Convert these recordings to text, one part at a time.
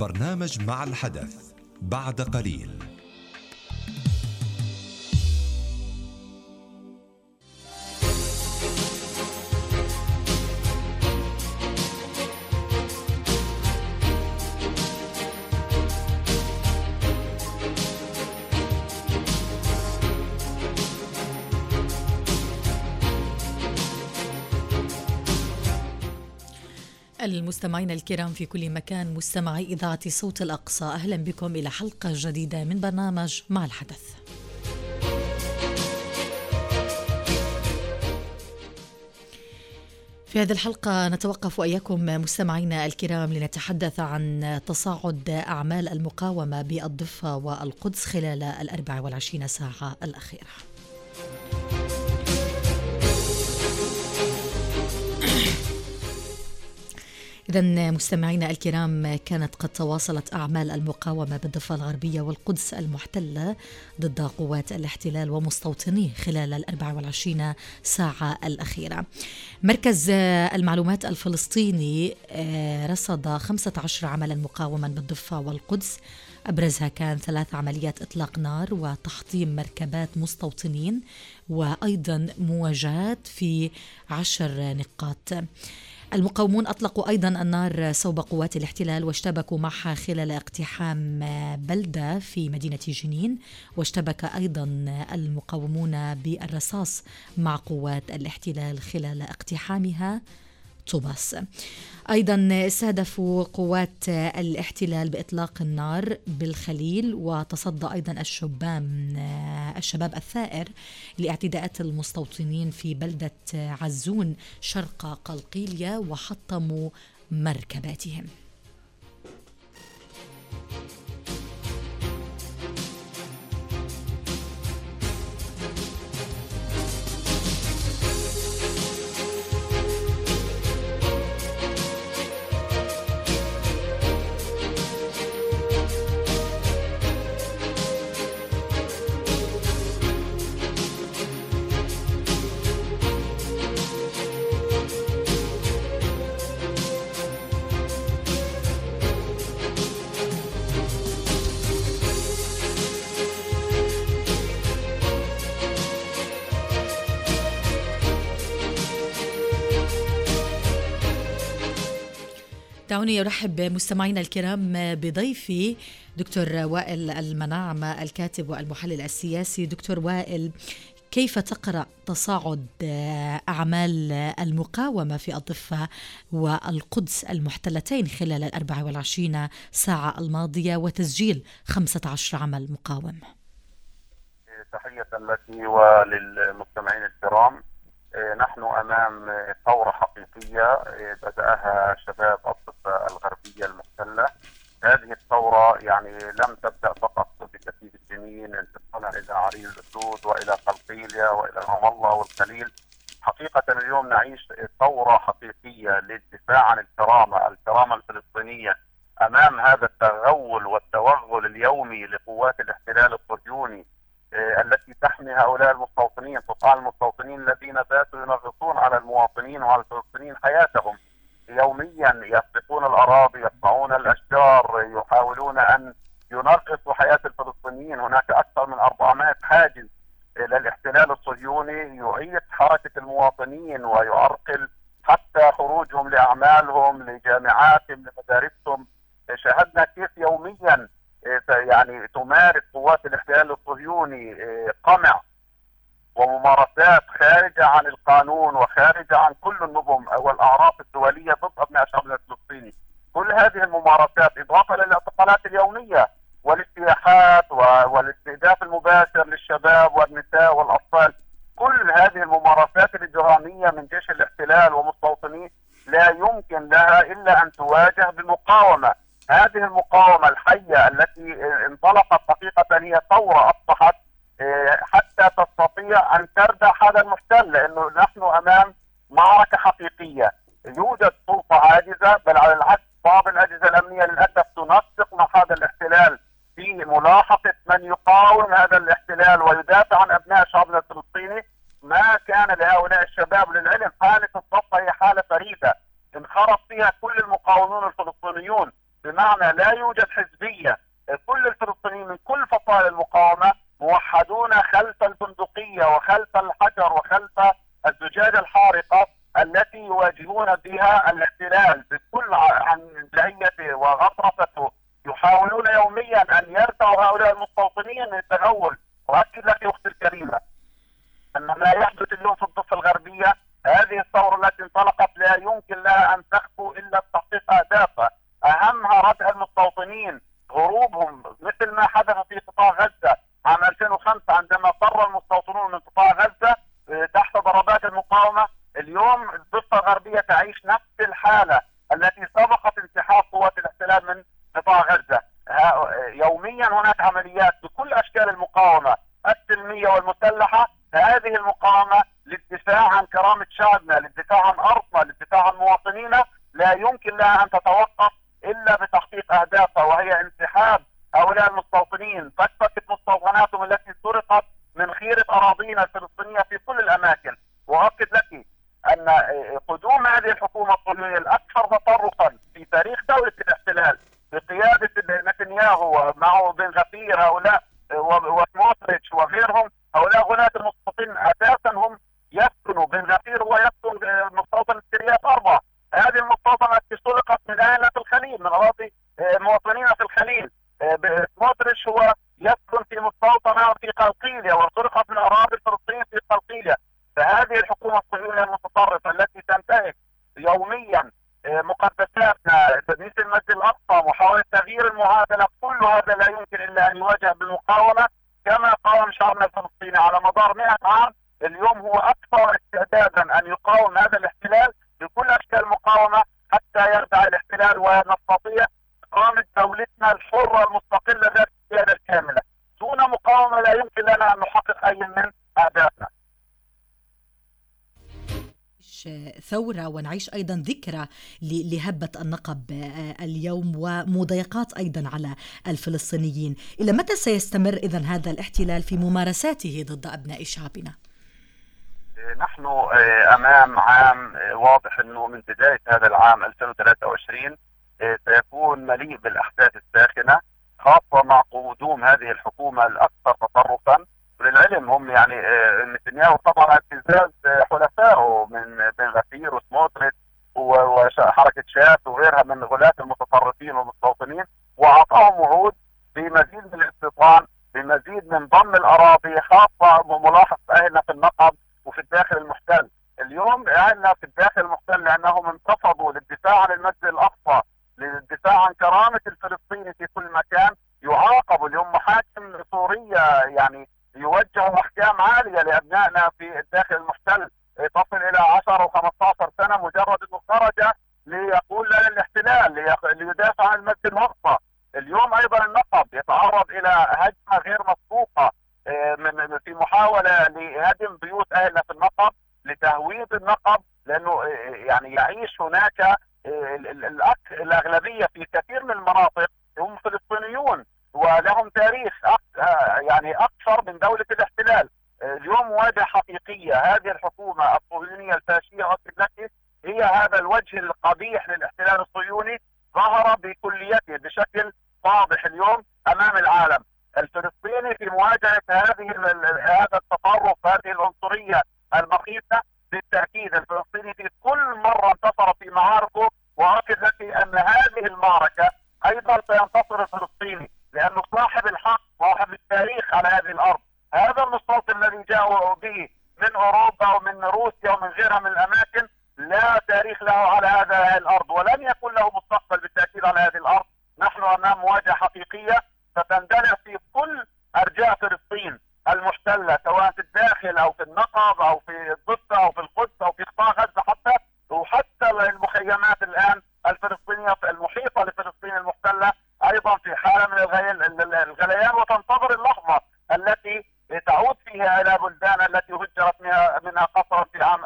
برنامج مع الحدث بعد قليل. المستمعين الكرام في كل مكان، مستمعي إذاعة صوت الأقصى، أهلا بكم إلى حلقة جديدة من برنامج مع الحدث. في هذه الحلقة نتوقف وإياكم مستمعينا الكرام لنتحدث عن تصاعد أعمال المقاومة بالضفة والقدس خلال 24 ساعة الأخيرة. إذن مستمعينا الكرام، كانت قد تواصلت أعمال المقاومة بالضفة الغربية والقدس المحتلة ضد قوات الاحتلال ومستوطنيه خلال 24 ساعة الأخيرة. مركز المعلومات الفلسطيني رصد 15 عملا مقاوما بالضفة والقدس، أبرزها كان 3 عمليات إطلاق نار وتحطيم مركبات مستوطنين، وأيضا مواجهات في 10 نقاط. المقاومون أطلقوا أيضا النار صوب قوات الاحتلال واشتبكوا معها خلال اقتحام بلدة في مدينة جنين، واشتبك أيضا المقاومون بالرصاص مع قوات الاحتلال خلال اقتحامها طوباس. أيضا استهدفوا قوات الاحتلال بإطلاق النار بالخليل، وتصدى أيضا الشباب الثائر لاعتداءات المستوطنين في بلدة عزون شرق قلقيلية وحطموا مركباتهم. دعوني أرحب مستمعينا الكرام بضيفي دكتور وائل المناعم، الكاتب والمحلل السياسي. دكتور وائل، كيف تقرأ تصاعد أعمال المقاومة في الضفة والقدس المحتلتين خلال 24 ساعة الماضية وتسجيل 15 عمل مقاوم؟ تحية لك وللمستمعين الكرام. نحن أمام ثورة حقيقية بدأها شباب الضفة الغربية المحتلة. هذه الثورة يعني لم تبدأ فقط بكتيبة جنين، انتقلنا إلى عرين الأسود وإلى قلقيلية وإلى رام الله والخليل. حقيقة اليوم نعيش ثورة حقيقية للدفاع عن الكرامة الفلسطينية أمام هذا التغول والتوغل اليومي لقوات الاحتلال الصهيوني التي تحمي هؤلاء المستوطنين، قطاع المستوطنين الذين باتوا ينغصون على المواطنين وعلى الفلسطينيين حياتهم يوميا، يسرقون الأراضي، يقطعون الأشجار، يحاولون أن ينغصوا حياة الفلسطينيين. هناك أكثر من 400 حاجز للاحتلال الصهيوني يعيق حركة المواطنين ويعرقل حتى خروجهم لأعمالهم، لجامعاتهم، لمدارسهم. شاهدنا كيف يوميا يعني تمارس قوات الاحتلال الصهيوني قمع وممارسات خارجة عن القانون وخارجة عن كل النظم والأعراف الدولية ضد أبناء شعبنا الفلسطيني. كل هذه الممارسات إضافة للاعتقالات اليومية والاجتياحات والاستهداف المباشر للشباب والنساء والأطفال، كل هذه الممارسات الإجرامية من جيش الاحتلال ومستوطنيه لا يمكن لها إلا أن تواجه بمقاومة. هذه المقاومة الحية التي انطلقت حقيقة هي ثورة أصبحت حتى تستطيع أن تردع هذا المحتل، لأنه نحن أمام معركة حقيقية. يوجد سلطة عاجزة، بل على العكس بعض الأجهزة الأمنية للأسف تنسق مع هذا الاحتلال في ملاحقة من يقاوم هذا الاحتلال ويدافع عن أبناء شعبنا الفلسطيني. ما كان لهؤلاء الشباب، للعلم حالة الضفة هي حالة فريدة انخرط فيها كل المقاومون الفلسطينيون بمعنى لا يوجد حزبية. كل الفلسطينيين من كل فصائل المقاومة موحدون خلف البندقية وخلف الحجر وخلف الزجاجة الحارقة التي يواجهون بها الاحتلال بكل عن جهيته وغطرسته. يحاولون يوميا أن يرفعوا هؤلاء المستوطنين من التغول. وأكد لك أختي الكريمة أن ما يحدث اليوم في الضفة الغربية، هذه الثورة التي انطلقت لا يمكن لها أن تخفو إلا بتحقيق أهدافها، أهمها ردع المستوطنين، هروبهم، مثل ما حدث في قطاع غزة عام 2005 عندما فر المستوطنون من قطاع غزة تحت ضربات المقاومة. اليوم الضفة الغربية تعيش نفس الحالة التي سبقت انسحاب قوات الاحتلال من قطاع غزة. يوميا هناك عمليات بكل أشكال المقاومة السلمية والمسلحة. هذه المقاومة للدفاع عن كرامة شعبنا، للدفاع عن أرضنا، للدفاع عن مواطنينا، لا يمكن لها أن تتوقف إلا بتحقيق أهدافها، وهي انسحاب هؤلاء المستوطنين، فكفكة مستوطناتهم التي سرقت من خيرة أراضينا الفلسطينية في كل الأماكن. وأؤكد لك أن قدوم هذه الحكومة الصهيونية الأكثر تطرفا في تاريخ دولة الاحتلال بقيادة نتنياهو معه بن غفير هؤلاء وسموتريتش وغيرهم، هؤلاء غلاة المستوطنين أساسا هم يسكنوا. بن غفير هو يسكن مستوطن كريات أربعة، هذه المستوطنة التي سرقت من أهلنا في الخليل، من أراضي مواطنينا في الخليل. سموتريتش هو يسكن في مستوطنة في قلقيلية وسرقت من أراضي الفلسطينيين في قلقيلية. فهذه الحكومة الصهيونية المتطرفة التي تنتهك يوميا مقدساتنا مثل المسجد الأقصى، محاولة تغيير المعادلة، كل هذا لا يمكن إلا أن يواجه بالمقاومة كما قاوم شعبنا الفلسطيني على مدار 100 عام. اليوم هو أكثر استعدادا أن يقاوم هذا الاحتلال بكل أشكال المقاومة حتى يرجع الاحتلال ونستطيع إقامة دولتنا الحرة المستقلة ذات السيادة الكاملة. دون مقاومة لا يمكن لنا أن نحقق أي من أهدافنا. ثورة ونعيش أيضا ذكرى لهبة النقب اليوم ومضايقات أيضا على الفلسطينيين. إلى متى سيستمر إذن هذا الاحتلال في ممارساته ضد أبناء شعبنا؟ نحن أمام عام واضح أنه من بداية هذا العام 2023 سيكون مليء بالأحداث الساخنة، خاصة مع قدوم هذه الحكومة الأكثر تطرفا. وللعلم هم يعني نتنياهو طبعا ابتزاز حلفائه من بن غفير وسموتريتش وحركة شات وغيرها من غلاة المتطرفين والمستوطنين، وأعطاهم وعود بمزيد من الاستيطان، بمزيد من ضم الأراضي، خاصة ملاحظة أهلنا في النقب وفي الداخل المحتل. اليوم أهلنا في الداخل المحتل لأنهم انتفضوا للدفاع عن المسجد الأقصى، للدفاع عن كرامة الفلسطيني في كل مكان، يعاقبوا. اليوم محاكم سورية يعني يوجهوا أحكام عالية لأبنائنا في الداخل المحتل تصل إلى 10 و15 سنة مجرد أنه خرج ليقول لا للاحتلال، ليدافع عن المسجد الأقصى. اليوم أيضا النقب يتعرض إلى هجمة غير مسبوقة في محاولة لهدم بيوت أهلنا في النقب، لتهويد النقب، لأنه يعني يعيش هناك الأغلبية في كثير من المناطق هم فلسطينيون ولهم تاريخ يعني أكثر من دولة الاحتلال. اليوم مواجهة حقيقية. هذه الحكومة الصهيونية الفاشية أؤكد لك هي هذا الوجه القبيح للاحتلال الصهيوني، ظهر بكليته بشكل واضح اليوم أمام العالم. الفلسطيني في مواجهة هذا التطرف، هذه العنصرية المخيفة، بالتأكيد الفلسطيني في كل مرة انتصر في معاركه، وأؤكد لك أن هذه المعركة أيضا سينتصر الفلسطيني، لأنه صاحب الحق، صاحب التاريخ على هذه الأرض. هذا المستوطن الذي جاءوا به من أوروبا ومن روسيا ومن غيرها من الأماكن لا تاريخ له على هذه الأرض، ولن يكون له مستقبل بالتأكيد على هذه الأرض. نحن أمام مواجهة حقيقية ستندلع في كل أرجاء فلسطين المحتلة، سواء في الداخل أو في النقب أو في الضفة أو في القدس أو في قطاع غزة حتى، وحتى المخيمات الآن الفلسطينية المحيطة لفلسطين المحتلة أيضا في حالة من الغليان، وتنتظر اللحظة التي تعود فيها إلى بلدان التي هجرت منها قسرا في عام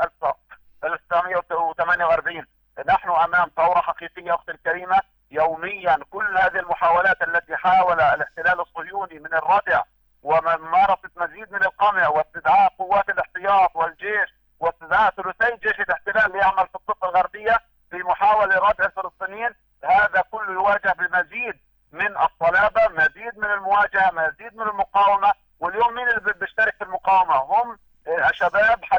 1948. نحن أمام ثورة حقيقية أختي الكريمة. يوميا كل هذه المحاولات التي حاول الاحتلال الصهيوني من الردع وممارسة مزيد من القمع واستدعاء قوات الاحتياط والجيش واستدعاء ثلثي جيش الاحتلال ليعمل في الضفة الغربية في محاولة ردع الفلسطينيين، هذا كله يواجه بمزيد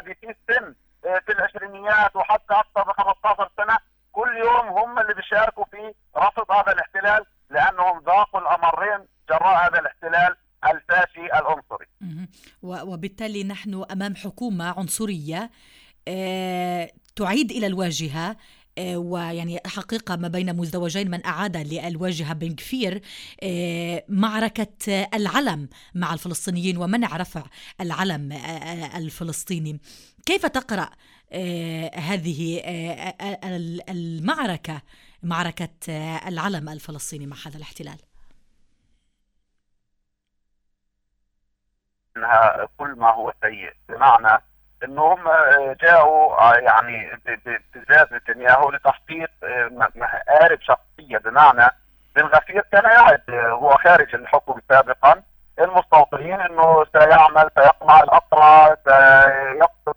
شبابي في السن في العشرينيات وحتى اكثر من 15 سنه، كل يوم هم اللي بيشاركوا في رفض هذا الاحتلال، لانهم ذاقوا الامرين جراء هذا الاحتلال الفاشي العنصري. وبالتالي نحن امام حكومه عنصريه تعيد الى الواجهه، ويعني حقيقة ما بين مزدوجين من أعاد للواجهة بن كفير معركة العلم مع الفلسطينيين ومنع رفع العلم الفلسطيني. كيف تقرأ هذه المعركة، معركة العلم الفلسطيني مع هذا الاحتلال؟ إنها كل ما هو سيء، بمعنى انه هم جاءوا يعني بابتزاز نتنياهو لتحقيق مآرب شخصيه، بمعنى بن غفير كان يعد هو خارج الحكم سابقا المستوطنين انه سيعمل، سيقمع الاسرى، سيقصد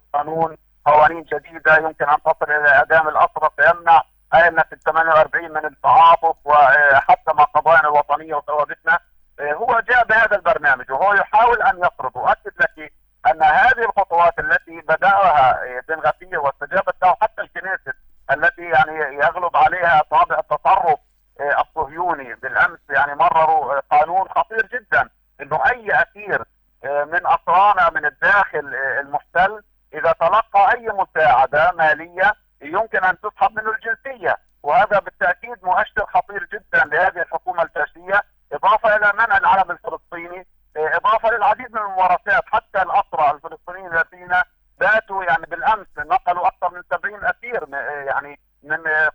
قوانين جديده يمكن ان تصل الى اعدام الاسرى، سيمنع ائمه ال 48 من التعاطف وحتى مع قضايانا الوطنيه وثوابتنا. هو جاء بهذا البرنامج وهو يحاول ان يفرض. واكد لك أن هذه الخطوات التي بدأها بن غفير واستجابت له حتى الكنيسة التي يعني يغلب عليها طابع التطرف الصهيوني، بالأمس يعني مرروا قانون خطير جدا أنه أي أسير من أسرانا من الداخل المحتل إذا تلقى أي مساعدة مالية يمكن أن تسحب منه الجنسية، وهذا بالتأكيد مؤشر خطير جدا لهذه الحكومة الفاشية، إضافة إلى منع العلم الفلسطيني، إضافة للعديد من الممارسات. حتى الأسرى الفلسطينيين الذين باتوا يعني بالأمس نقلوا أكثر من 70 أسير يعني من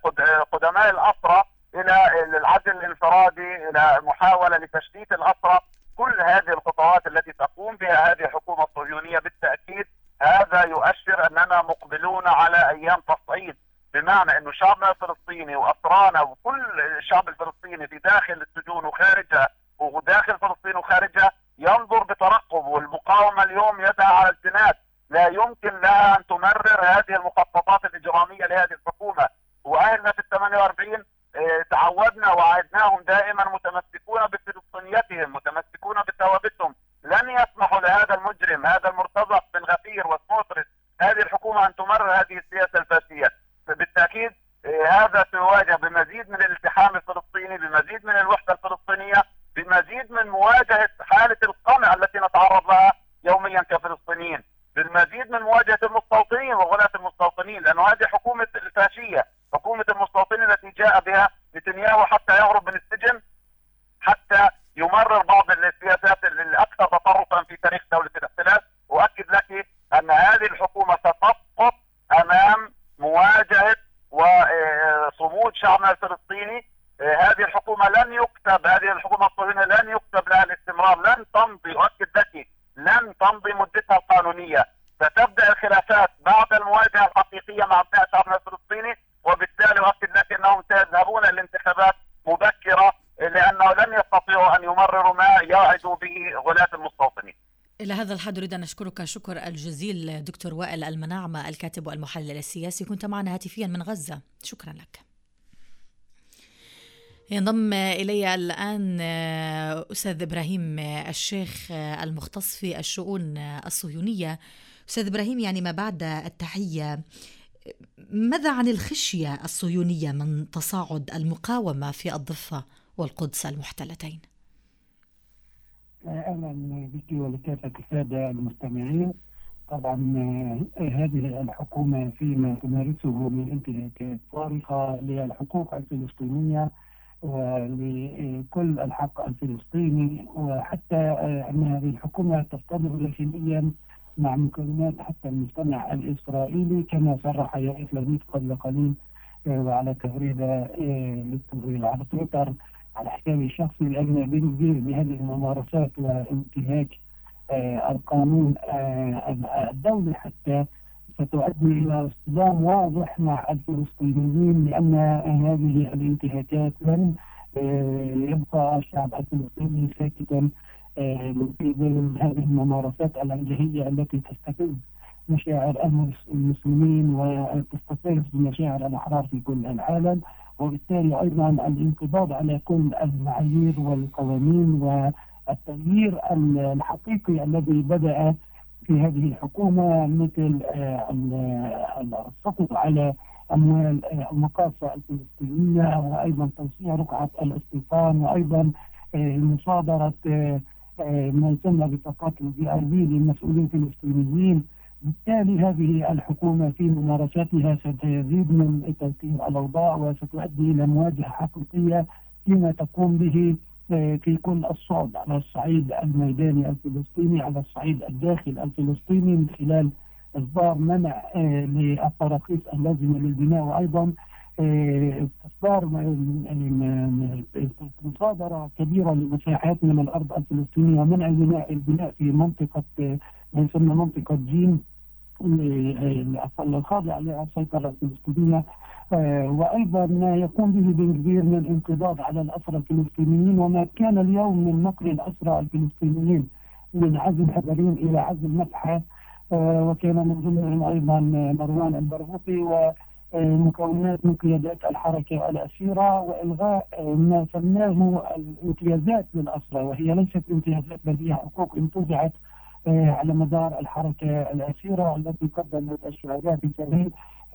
قدماء الأسرى إلى العزل الانفرادي، إلى محاولة لتشتيت الأسرى. كل هذه الخطوات التي تقوم بها هذه الحكومة الصهيونية بالتأكيد هذا يؤشر أننا مقبلون على أيام تصعيد، بمعنى أنه شعبنا الفلسطيني وأسرانا وكل الشعب الفلسطيني في داخل السجون وخارجها وداخل فلسطين وخارجها ينظر بترقب. والمقاومة اليوم يدها على الجنات، لا يمكن لها أن تمرر هذه المخططات الإجرامية لهذه الحكومة. وأهلنا في 48 تعودنا وعدناهم دائما متمسكون بفلسطينيتهم، متمسكون بثوابتهم، لن يسمحوا لهذا المجرم هذا المرتزق بن غفير وسموتريتش هذه الحكومة أن تمرر هذه السياسة الفاشية. بالتأكيد هذا سيواجه بمزيد من الالتحام الفلسطيني، بمزيد من الوحدة الفلسطينية، بمزيد من مواجهة حالة القمع التي نتعرض لها يوميا كفلسطينيين، بالمزيد من مواجهة المستوطنين وغلاة المستوطنين، لأنه هذه حكومة الفاشية، حكومة المستوطنين التي جاء بها نتنياهو حتى يهرب من السجن، حتى يمرر بعض السياسات الأكثر تطرفا في تاريخ دولة الاحتلال. وأكد لك أن هذه الحكومة ستسقط أمام مواجهة وصمود شعبنا الفلسطيني. هذه الحكومة لن يكتب، هذه الحكومة الصهيونية لن يكتب لها الاستمرار، لن تمضي، أؤكد لك لن تمضي مدتها القانونية. ستبدأ الخلافات بعد المواجهة الحقيقية مع أبناء شعبنا الفلسطيني، وبالتالي أؤكد لك أنهم سيذهبون الانتخابات مبكرة، لأنه لن يستطيعوا أن يمرروا ما يعدوا به غلاة المستوطنين. إلى هذا الحد أريد أن أشكرك شكر الجزيل دكتور وائل المناعمة، الكاتب والمحلل السياسي، كنت معنا هاتفيا من غزة، شكرا لك. ينضم إلي الآن أستاذ إبراهيم الشيخ المختص في الشؤون الصهيونية. أستاذ إبراهيم، يعني ما بعد التحية، ماذا عن الخشية الصهيونية من تصاعد المقاومة في الضفة والقدس المحتلتين؟ أهلا بك ولكافة السادة المستمعين. طبعا هذه الحكومة فيما تمارسه من انتهاكات صارخة للحقوق الفلسطينية ولكل الحق الفلسطيني، وحتى أن هذه الحكومة تصطدم داخليا مع مكونات حتى المجتمع الإسرائيلي، كما صرح يائير لبيد قبل قليل وعلى تغريدة على تويتر على حسابي الشخصي، لأن بهذه الممارسات وانتهاك القانون الدولي حتى ستؤدي إلى اصطدام واضح مع الفلسطينيين، لأن هذه الانتهاكات لن يبقى الشعب الفلسطيني ساكتا في ظل هذه الممارسات العنجهية التي تستفز مشاعر المسلمين وتستفز مشاعر الأحرار في كل العالم، وبالتالي أيضا الانقضاض على كل المعايير والقوانين والتغيير الحقيقي الذي بدأ في هذه الحكومة، مثل السقوط على أموال المقاصة الفلسطينية، وأيضا توسيع رقعة الاستيطان، وأيضا مصادرة ما يسمى بطاقات الVIP للمسؤولين الفلسطينيين. بالتالي هذه الحكومة في ممارساتها ستزيد من توتير الأوضاع، وستؤدي إلى مواجهة حقيقية فيما تقوم به في كل الصعد، على الصعيد الميداني الفلسطيني، على الصعيد الداخلي الفلسطيني، من خلال إصدار منع للتراخيص اللازمة للبناء، وأيضا إصدار مصادرة كبيرة لمساحات من الأرض الفلسطينية، ومنع البناء في منطقة ما يسمى منطقة جيم الخاضعة للسيطرة الفلسطينية. وأيضا ما يقوم به بن غفير من انقضاض على الأسرى الفلسطينيين، وما كان اليوم من نقل الأسرى الفلسطينيين من عزل حبرين إلى عزل مدحة، وكان من ضمنهم أيضا مروان البرغوثي ومكونات من قيادات الحركة الأسيرة، وإلغاء ما سماه الامتيازات للأسرى، وهي ليست امتيازات بل هي حقوق انتزعت على مدار الحركة الأسيرة التي قدمت الشهداء في سبيل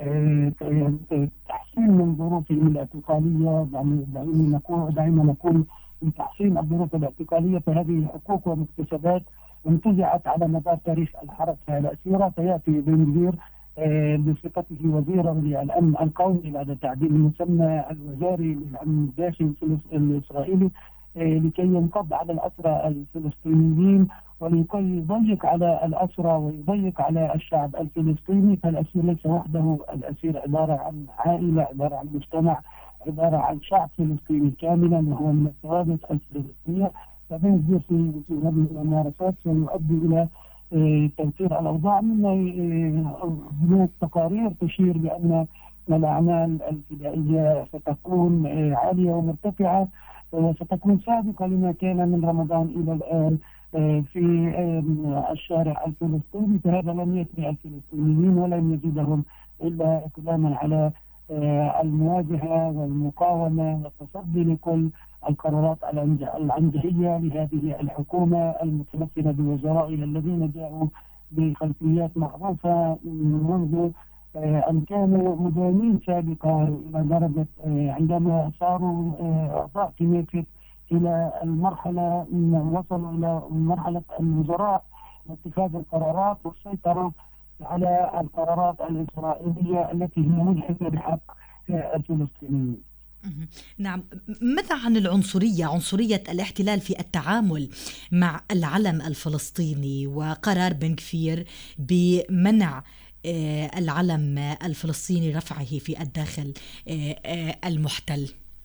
تحسين من ظروفهم الاعتقالية. دائما نقول من تحسين الظروف الاعتقالية، فهذه حقوق ومكتسبات انتزعت على مدار تاريخ الحركة الأسيرة. فيأتي بن غفير بصفته وزيرا للأمن القومي بعد تعديل المسمى الوزاري للأمن الداخلي الإسرائيلي لكي ينقض على الأسرى الفلسطينيين ولكي يضيق على الأسرى ويضيق على الشعب الفلسطيني. فالأسير ليس وحده، الأسير عبارة عن عائلة، عبارة عن مجتمع، عبارة عن شعب فلسطيني كاملا، وهو من الثوابت الفلسطينية. فبن غفير في هذه الممارسات سيؤدي إلى توتير الأوضاع. هناك تقارير تشير بأن الأعمال الفدائية ستكون عالية ومرتفعة، وستكون سابقة لما كان من رمضان إلى الآن في الشارع الفلسطيني. فهذا لم يثني الفلسطينيين ولم يزيدهم إلا إقداما على المواجهة والمقاومة والتصدي لكل القرارات العنجهية لهذه الحكومة المتمثلة بوزرائها الذين جاءوا بخلفيات معروفة منذ أن كانوا مدانين سابقا، إلى درجة عندما صاروا أعضاء كنيست إلى المرحلة وصلوا إلى مرحلة الوزراء واتخاذ القرارات والسيطرة على القرارات الإسرائيلية التي هي ملحقة بحق الفلسطينيين. نعم، ماذا عن العنصرية، عنصرية الاحتلال في التعامل مع العلم الفلسطيني وقرار بن غفير بمنع العلم الفلسطيني رفعه في الداخل المحتل؟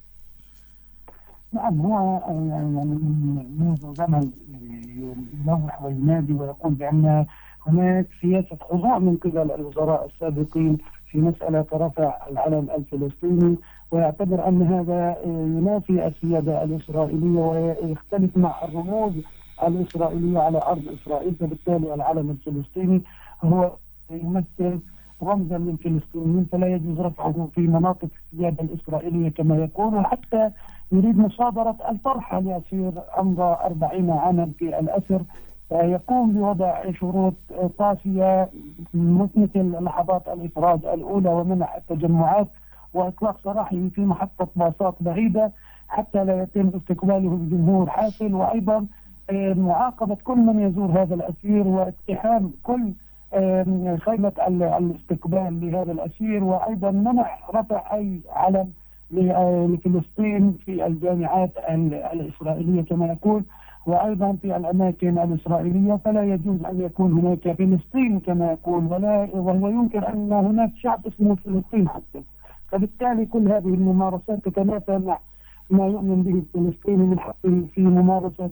نعم، هو يعني منذ زمن يلوح وينادي ويقول بأن هناك سياسة خضوع من قبل الوزراء السابقين في مسألة رفع العلم الفلسطيني، ويعتبر أن هذا ينافي السيادة الإسرائيلية ويختلف مع الرموز الإسرائيلية على أرض إسرائيل. فبالتالي العلم الفلسطيني هو يمثل رمزا للفلسطينيين، فلا يجوز رفعه في مناطق السيادة الإسرائيلية كما يقول. وحتى يريد مصادرة الطرحة لأسير أمضى 40 عاما في الأسر، يقوم بوضع شروط قاسية مثل لحظات الإفراج الأولى ومنع التجمعات وإطلاق سراحه في محطة باصات بعيدة حتى لا يتم استقباله بجمهور حافل، وأيضا معاقبة كل من يزور هذا الأسير واقتحام كل خيمة الاستقبال لهذا الأسير، وأيضا منع رفع أي علم لفلسطين في الجامعات الإسرائيلية كما يقول، وأيضا في الأماكن الإسرائيلية فلا يجوز أن يكون هناك فلسطين كما يقول، وهو ينكر أن هناك شعب اسمه فلسطين حتى. فبالتالي كل هذه الممارسات تتنافى مع ما يؤمن به الفلسطيني من حقه في ممارسة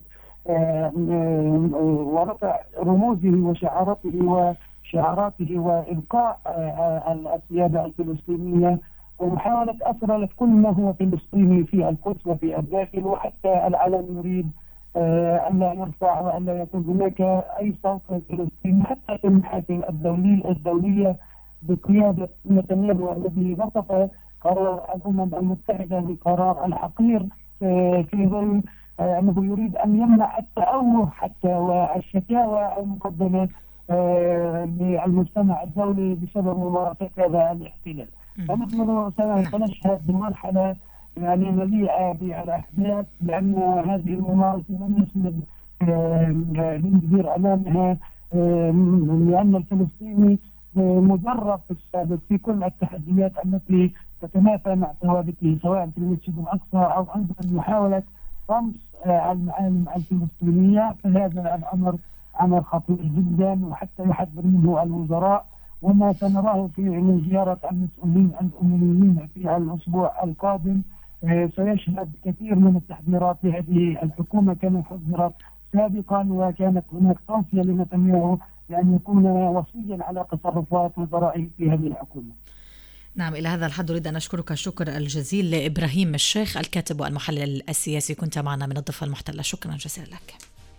ورفع رموزه وشعاراته وإلقاء السيادة الفلسطينية ومحاولة أسرلة كل ما هو فلسطيني في القدس وفي الداخل. وحتى العلم يريد ألا يرفع وألا يكون هناك أي صوت فلسطيني حتى في المحافل الدولية بقيادة نتنياهو الذي وصف قرار الأمم المتحدة بقرار الحقير في ظل أنه يريد أن يمنع التأوه حتى والشكاوى المقدمة للمجتمع الدولي بسبب ممارسة هذا الاحتلال. فنحن سنشهد بمرحلة يعني مليئة بالأحداث، لأن هذه الممارسة لم يسند لندير أمامها، لأن الفلسطيني مجرب في السابق في كل التحديات التي تتنافى مع ثوابته، سواء في المسجد الأقصى أو أيضا محاولة طمس المعالم الفلسطينية. فهذا الأمر أمر خطير جدا، وحتى يحذر منه الوزراء. وما سنراه من زيارة المسؤولين الأمميين في الأسبوع القادم سيشهد كثير من التحذيرات لهذه الحكومة كما حذرت سابقا، وكانت هناك توصية لنتنياهو بأن يكون وصيا على تصرفات وزرائه في هذه الحكومة. نعم، إلى هذا الحد أريد أن أشكرك الشكر الجزيل لإبراهيم الشيخ الكاتب والمحلل السياسي، كنت معنا من الضفة المحتلة. شكرا جزيلا لك.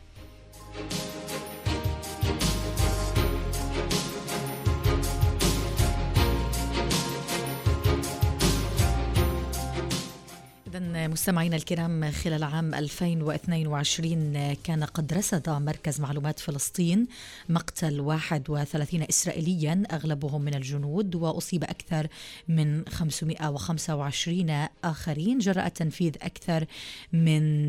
مستمعينا الكرام، خلال عام 2022 كان قد رصد مركز معلومات فلسطين مقتل 31 إسرائيليا أغلبهم من الجنود، وأصيب أكثر من 525 آخرين جراء تنفيذ أكثر من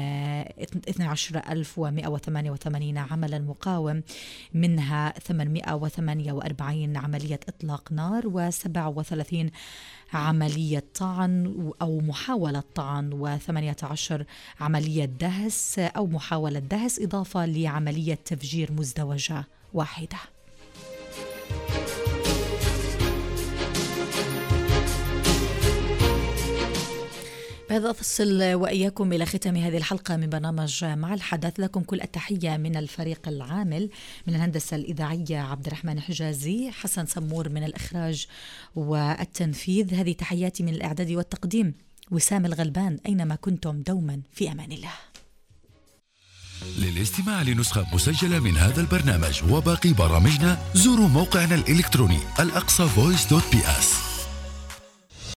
12188 عملا مقاوم، منها 848 عملية إطلاق نار و37 عملية طعن أو محاولة طعن و18 عملية دهس أو محاولة دهس، إضافة لعملية تفجير مزدوجة واحدة. بهذا أصل وإياكم إلى ختام هذه الحلقة من برنامج مع الحدث. لكم كل التحية من الفريق العامل، من الهندسة الإذاعية عبد الرحمن حجازي، حسن سمور من الإخراج والتنفيذ. هذه تحياتي من الإعداد والتقديم وسام الغلبان. أينما كنتم دوما في أمان الله. للاستماع لنسخة مسجلة من هذا البرنامج وباقي برامجنا زوروا موقعنا الإلكتروني الأقصى voice.ps.